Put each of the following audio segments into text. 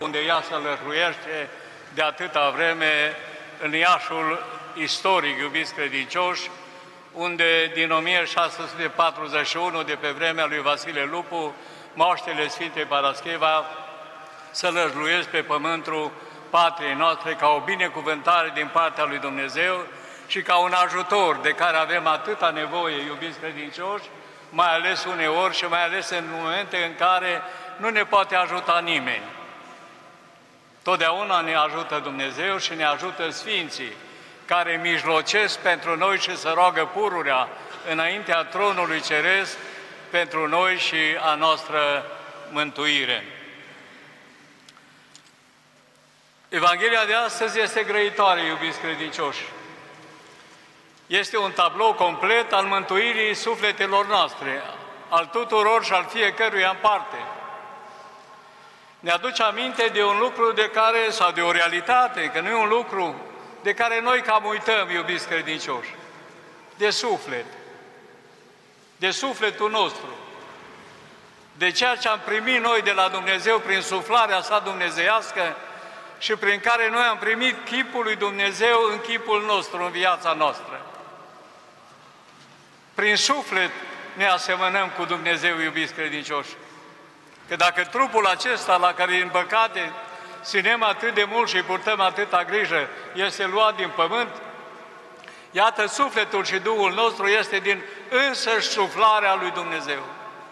unde ea se lășluiește de atâta vreme în Iașul istoric, iubiți credincioși, unde din 1641, de pe vremea lui Vasile Lupu, moaștele Sfintei Parascheva să lășluiesc pe pământul patriei noastre ca o binecuvântare din partea lui Dumnezeu și ca un ajutor de care avem atâta nevoie, iubiți credincioși, mai ales uneori și mai ales în momente în care nu ne poate ajuta nimeni. Totdeauna ne ajută Dumnezeu și ne ajută Sfinții, care mijlocesc pentru noi și se roagă pururea înaintea tronului ceresc pentru noi și a noastră mântuire. Evanghelia de astăzi este grăitoare, iubiți credincioși. Este un tablou complet al mântuirii sufletelor noastre, al tuturor și al fiecăruia în parte. Ne aduce aminte de un lucru de care, sau de o realitate, că nu e un lucru de care noi cam uităm, iubiți credincioși, de suflet, de sufletul nostru, de ceea ce am primit noi de la Dumnezeu prin suflarea sa dumnezeiască și prin care noi am primit chipul lui Dumnezeu în chipul nostru, în viața noastră. Prin suflet ne asemănăm cu Dumnezeu, iubiți credincioși. Că dacă trupul acesta, la care, în păcate, ținem atât de mult și purtăm atâta grijă, este luat din pământ, iată, sufletul și Duhul nostru este din însăși suflarea lui Dumnezeu.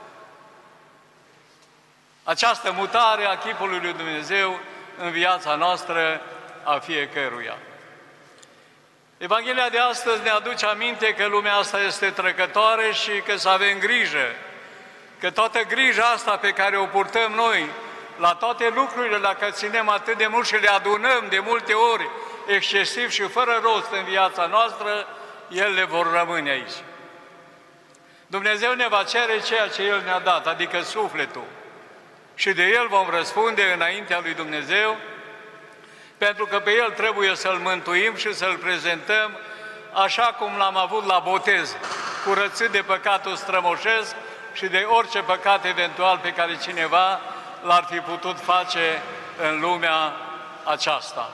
Această mutare a chipului lui Dumnezeu în viața noastră a fiecăruia. Evanghelia de astăzi ne aduce aminte că lumea asta este trecătoare și că să avem grijă, că toată grija asta pe care o purtăm noi, la toate lucrurile la care ținem atât de mult și le adunăm de multe ori, excesiv și fără rost în viața noastră, ele vor rămâne aici. Dumnezeu ne va cere ceea ce El ne-a dat, adică sufletul. Și de El vom răspunde înaintea lui Dumnezeu, pentru că pe El trebuie să-L mântuim și să-L prezentăm așa cum l-am avut la botez, curățit de păcatul strămoșesc și de orice păcat eventual pe care cineva l-ar fi putut face în lumea aceasta.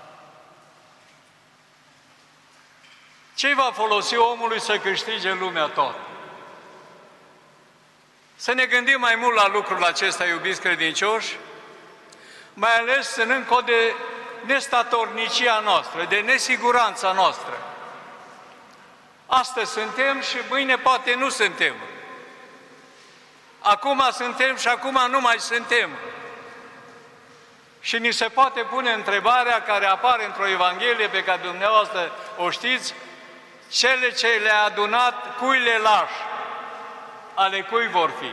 Ce va folosi omului să câștige lumea tot? Să ne gândim mai mult la lucrul acesta, iubiți credincioși, mai ales ținând cont de nestatornicia noastră, de nesiguranța noastră. Astăzi suntem și mâine poate nu suntem. Acum suntem și acum nu mai suntem. Și ni se poate pune întrebarea care apare într-o Evanghelie pe care dumneavoastră o știți, cele ce le-a adunat, cui le lași? Ale cui vor fi?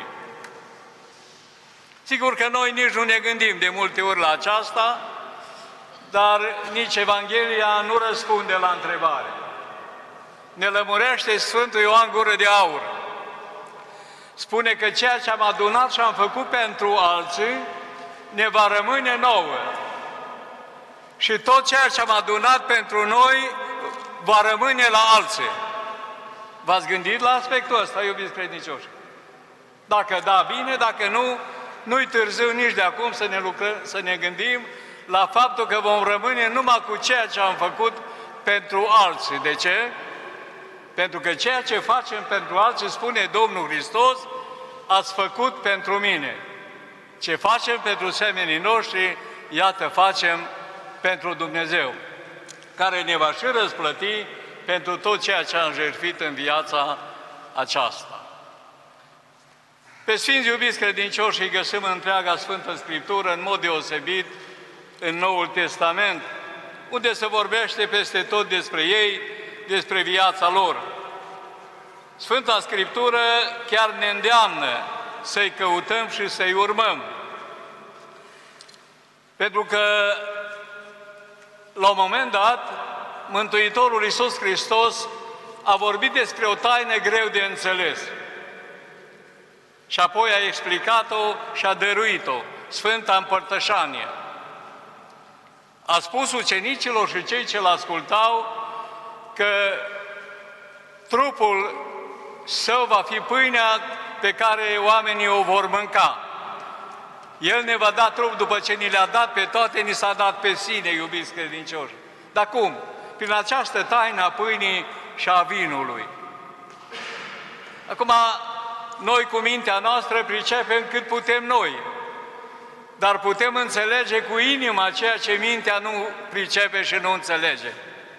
Sigur că noi nici nu ne gândim de multe ori la aceasta, dar nici Evanghelia nu răspunde la întrebare. Ne lămurește Sfântul Ioan Gură de Aur. Spune că ceea ce am adunat și am făcut pentru alții, ne va rămâne nouă. Și tot ceea ce am adunat pentru noi, va rămâne la alții. V-ați gândit la aspectul ăsta, iubiți credincioși? Dacă da, bine, dacă nu, nu-i târziu nici de acum să ne gândim la faptul că vom rămâne numai cu ceea ce am făcut pentru alții. De ce? Pentru că ceea ce facem pentru alții, spune Domnul Hristos, ați făcut pentru mine. Ce facem pentru semenii noștri, iată, facem pentru Dumnezeu, care ne va și răsplăti pentru tot ceea ce am jertfit în viața aceasta. Pe Sfinți iubiți credincioși îi găsim în întreaga Sfântă Scriptură, în mod deosebit în Noul Testament, unde se vorbește peste tot despre ei, despre viața lor. Sfânta Scriptură chiar ne îndeamnă să-i căutăm și să-i urmăm. Pentru că, la un moment dat, Mântuitorul Iisus Hristos a vorbit despre o taină greu de înțeles. Și apoi a explicat-o și a dăruit-o, Sfânta Împărtășanie. A spus ucenicilor și cei ce l-ascultau că trupul său va fi pâinea pe care oamenii o vor mânca. El ne va da trup după ce ni le-a dat pe toate, ni s-a dat pe sine, iubiți credincioși. Dar cum? Prin această taină a pâinii și a vinului. Acum, noi cu mintea noastră pricepem cât putem noi, dar putem înțelege cu inima ceea ce mintea nu pricepe și nu înțelege.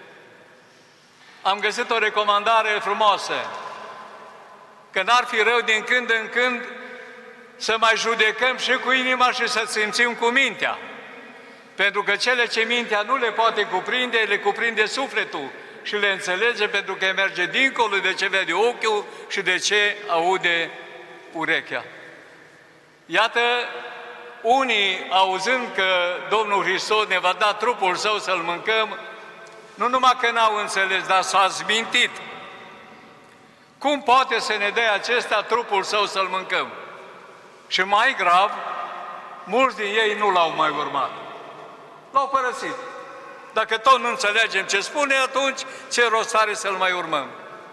Am găsit o recomandare frumoasă, că n-ar fi rău din când în când să mai judecăm și cu inima și să simțim cu mintea. Pentru că cele ce mintea nu le poate cuprinde, le cuprinde sufletul și le înțelege pentru că merge dincolo de ce vede ochiul și de ce aude urechea. Iată, unii, auzând că Domnul Hristos ne va da trupul Său să-L mâncăm, nu numai că n-au înțeles, dar s-au zmintit. Cum poate să ne dea acesta trupul Său să-L mâncăm? Și mai grav, mulți din ei nu L-au mai urmat. L-au părăsit. Dacă tot nu înțelegem ce spune, atunci ce rost are să-L mai urmăm?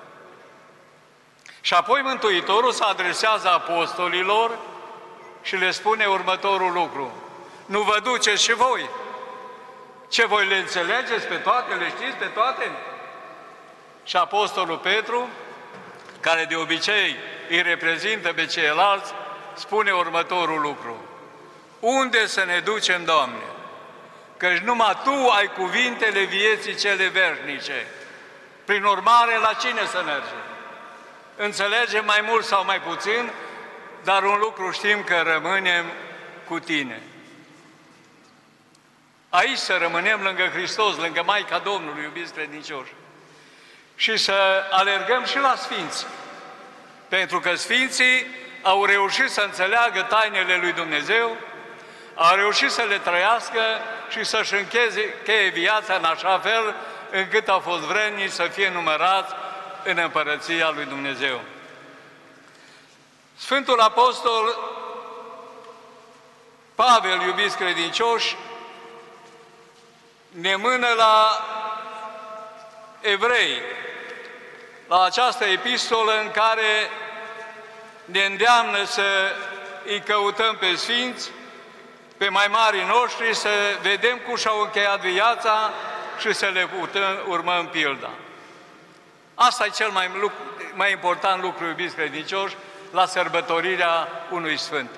Și apoi Mântuitorul se adresează apostolilor și le spune următorul lucru. Nu vă duceți și voi? Ce, voi le înțelegeți pe toate? Le știți pe toate? Și apostolul Petru, care de obicei îi reprezintă pe ceilalți, spune următorul lucru. Unde să ne ducem, Doamne? Căci numai Tu ai cuvintele vieții cele veșnice. Prin urmare, la cine să mergem? Înțelegem mai mult sau mai puțin, dar un lucru știm, că rămânem cu Tine. Aici să rămânem lângă Hristos, lângă Maica Domnului, iubiți credincioși. Și să alergăm și la Sfinți. Pentru că Sfinții au reușit să înțeleagă tainele lui Dumnezeu, au reușit să le trăiască și să-și încheie viața în așa fel încât au fost vrednici să fie numărați în Împărăția lui Dumnezeu. Sfântul Apostol Pavel, iubiți credincioși, ne mână la Evrei, la această epistolă în care ne îndeamnă să îi căutăm pe Sfinți, pe mai marii noștri, să vedem cum și-au încheiat viața și să le urmăm pilda. Asta e cel mai important lucru, iubiți credincioși, la sărbătorirea unui Sfânt.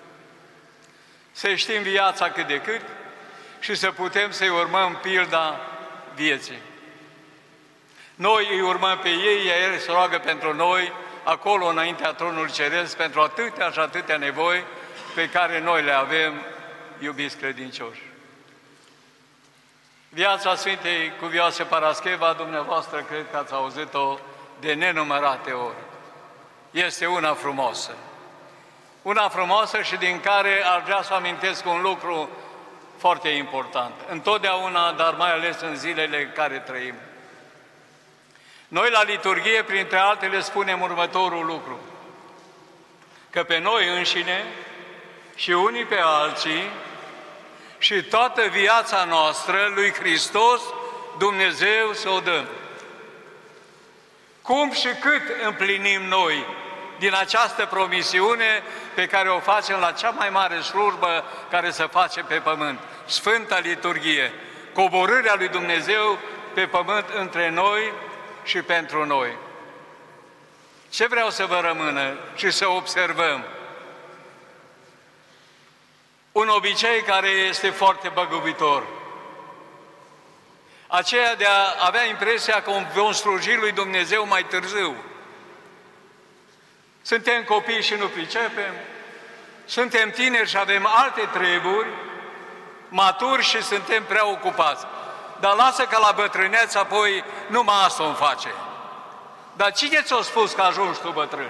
Să știm viața cât de cât și să putem să-i urmăm pilda vieții. Noi îi urmăm pe ei, iar El se roagă pentru noi, acolo înaintea tronului ceresc, pentru atâtea și atâtea nevoi pe care noi le avem, iubiți credincioși. Viața Sfintei Cuvioase Parascheva, dumneavoastră, cred că ați auzit-o de nenumărate ori. Este una frumoasă. Una frumoasă și din care ar vrea să amintesc un lucru foarte important. Întotdeauna, dar mai ales în zilele în care trăim. Noi la liturghie, printre altele, spunem următorul lucru. Că pe noi înșine și unii pe alții și toată viața noastră lui Hristos, Dumnezeu să o dăm. Cum și cât împlinim noi din această promisiune pe care o facem la cea mai mare slujbă care se face pe pământ, Sfânta Liturghie, coborârea lui Dumnezeu pe pământ între noi și pentru noi. Ce vreau să vă rămână și să observăm? Un obicei care este foarte băgubitor. Aceea de a avea impresia că vom sluji lui Dumnezeu mai târziu. Suntem copii și nu pricepem, suntem tineri și avem alte treburi, maturi și suntem prea ocupați. Dar lasă că la bătrânețe apoi numai asta îmi face. Dar cine ți-a spus că ajungi tu bătrân?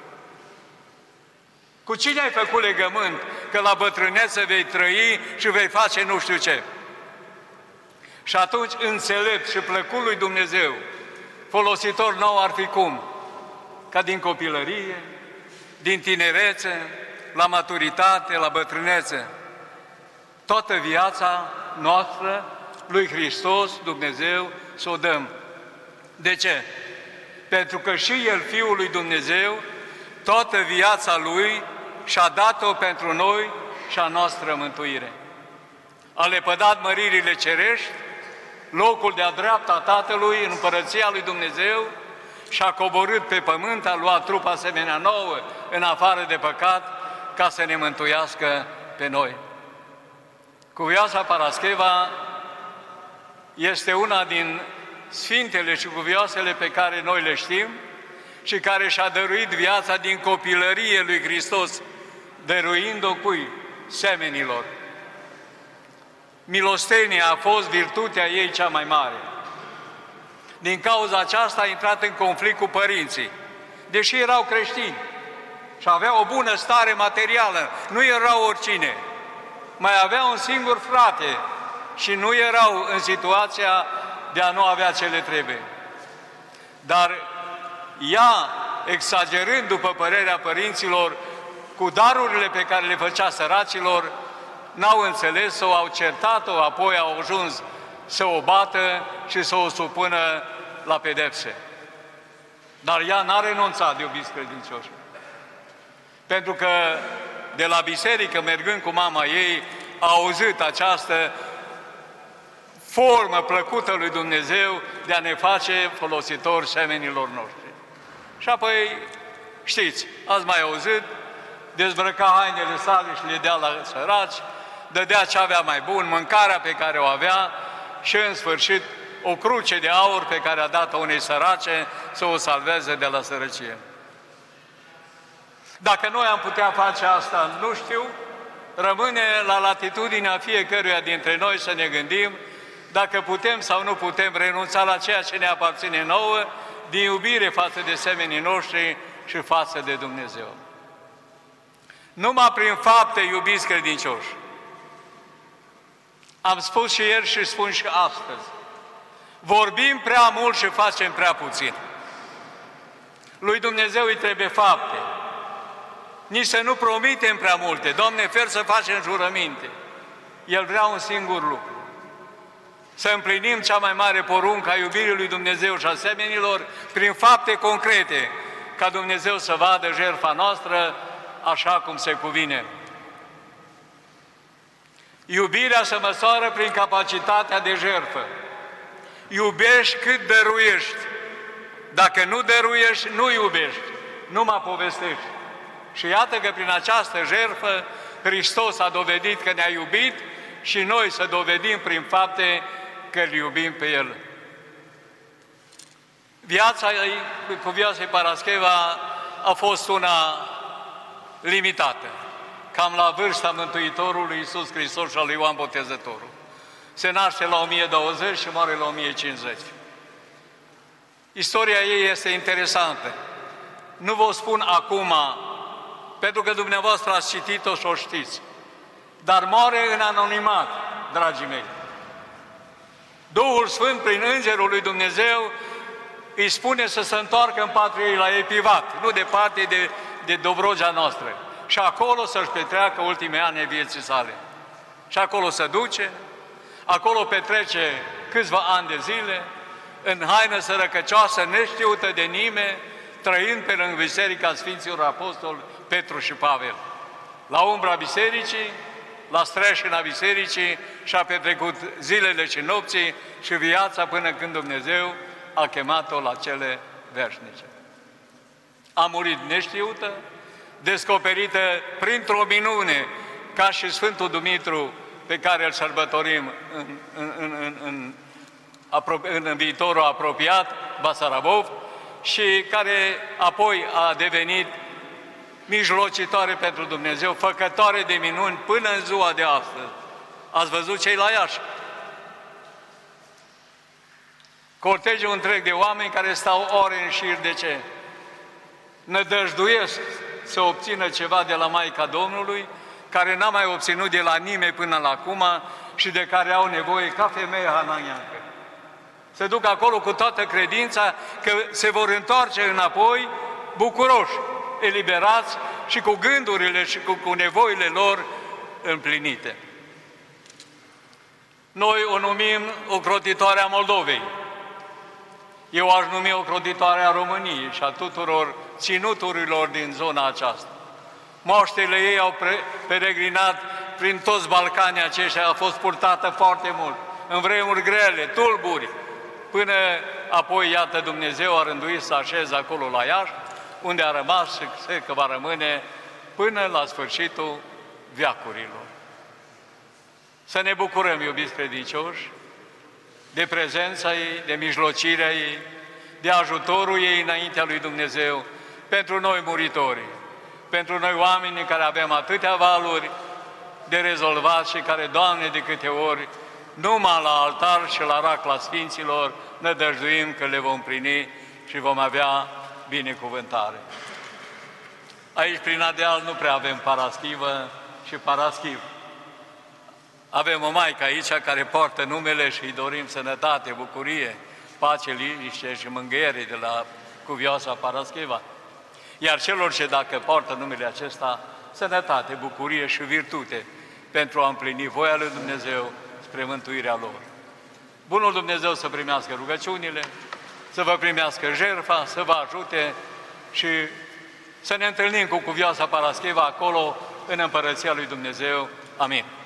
Cu cine ai făcut legământ că la bătrânețe vei trăi și vei face nu știu ce? Și atunci înțelept și plăcut lui Dumnezeu, folositor nou ar fi cum? Ca din copilărie, din tinerețe, la maturitate, la bătrânețe. Toată viața noastră lui Hristos, Dumnezeu, să o dăm. De ce? Pentru că și El, Fiul lui Dumnezeu, toată viața Lui și-a dat-o pentru noi și a noastră mântuire. A lepădat măririle cerești, locul de-a dreapta Tatălui în Împărăția lui Dumnezeu și a coborât pe pământ, a luat trup asemenea nouă în afară de păcat, ca să ne mântuiască pe noi. Cuvioasa Parascheva este una din sfintele și cuvioasele pe care noi le știm și care și-a dăruit viața din copilărie lui Hristos, dăruind-o cui? Semenilor. Milostenia a fost virtutea ei cea mai mare. Din cauza aceasta a intrat în conflict cu părinții, deși erau creștini și aveau o bună stare materială, nu erau oricine. Mai aveau un singur frate și nu erau în situația de a nu avea ce le trebuie. Dar ea, exagerând după părerea părinților, cu darurile pe care le făcea săracilor, n-au înțeles-o, au certat-o, apoi au ajuns să o bată și să o supună la pedepse. Dar ea n-a renunțat, iubiți credincioși. Pentru că de la biserică, mergând cu mama ei, a auzit această formă plăcută lui Dumnezeu de a ne face folositori semenilor noștri. Și apoi, știți, ați mai auzit, dezbrăca hainele sale și le dea la săraci, dădea ce avea mai bun, mâncarea pe care o avea și, în sfârșit, o cruce de aur pe care a dat-o unei sărace să o salveze de la sărăcie. Dacă noi am putea face asta, nu știu, rămâne la latitudinea fiecăruia dintre noi să ne gândim dacă putem sau nu putem renunța la ceea ce ne aparține nouă din iubire față de semenii noștri și față de Dumnezeu. Numai prin fapte, iubiți credincioși. Am spus și ieri și spun și astăzi. Vorbim prea mult și facem prea puțin. Lui Dumnezeu îi trebuie fapte. Nici să nu promitem prea multe. Doamne, fer să facem jurăminte. El vrea un singur lucru. Să împlinim cea mai mare poruncă a iubirii lui Dumnezeu și a semenilor prin fapte concrete, ca Dumnezeu să vadă jertfa noastră așa cum se cuvine. Iubirea se măsoară prin capacitatea de jertfă. Iubești cât dăruiești. Dacă nu dăruiești, nu iubești, numai povestești. Și iată că prin această jertfă Hristos a dovedit că ne-a iubit și noi să dovedim prin fapte că îl iubim pe El. Viața cuvioasei Parascheva a fost una limitată, cam la vârsta Mântuitorului Iisus Hristos și al lui Ioan Botezătorul. Se naște la 1020 și moare la 1050. Istoria ei este interesantă. Nu vă spun acum, pentru că dumneavoastră ați citit-o și o știți, dar moare în anonimat, dragii mei. Duhul Sfânt, prin Îngerul lui Dumnezeu, îi spune să se întoarcă în patria ei la Epivat, nu departe de Dobrogea noastră. Și acolo să-și petreacă ultimii ani ai vieții sale. Și acolo se duce, acolo petrece câțiva ani de zile, în haină sărăcăcioasă, neștiută de nimeni, trăind pe lângă Biserica Sfinților Apostoli Petru și Pavel. La umbra bisericii, la streșina bisericii și-a petrecut zilele și nopții și viața până când Dumnezeu a chemat-o la cele veșnice. A murit neștiută, descoperită printr-o minune, ca și Sfântul Dumitru, pe care îl sărbătorim în viitorul apropiat, Basarabov, și care apoi a devenit mijlocitoare pentru Dumnezeu, făcătoare de minuni până în ziua de astăzi. Ați văzut cei la Iași? Cortegiul întreg de oameni care stau ore în șir. De ce? Nădăjduiesc să obțină ceva de la Maica Domnului, care n-a mai obținut de la nimeni până la acum și de care au nevoie ca femeia Hananiancă. Se duc acolo cu toată credința că se vor întoarce înapoi bucuroși, eliberați și cu gândurile și cu nevoile lor împlinite. Noi o numim ocrotitoare a Moldovei. Eu aș numi ocrotitoare a României și a tuturor ținuturilor din zona aceasta. Moștele ei au peregrinat prin toți Balcanii aceștia a fost purtată foarte mult, în vremuri grele, tulburi, până apoi, iată, Dumnezeu a rânduit să așeze acolo la Iași, unde a rămas și cred că va rămâne până la sfârșitul veacurilor. Să ne bucurăm, iubiți credincioși, de prezența ei, de mijlocirea ei, de ajutorul ei înaintea lui Dumnezeu, pentru noi muritorii, pentru noi oamenii care avem atâtea valuri de rezolvat și care, Doamne, de câte ori, numai la altar și la racla Sfinților, nădăjduim că le vom primi și vom avea binecuvântare. Aici, prin Adeal, nu prea avem paraschivă și paraschiv. Avem o maică aici care poartă numele și îi dorim sănătate, bucurie, pace, liniște și mângâiere de la cuvioasa Paraschiva. Iar celor ce dacă poartă numele acesta, sănătate, bucurie și virtute pentru a împlini voia lui Dumnezeu spre mântuirea lor. Bunul Dumnezeu să primească rugăciunile, să vă primească jertfa, să vă ajute și să ne întâlnim cu cuvioasa Paraschiva acolo, în Împărăția lui Dumnezeu. Amin.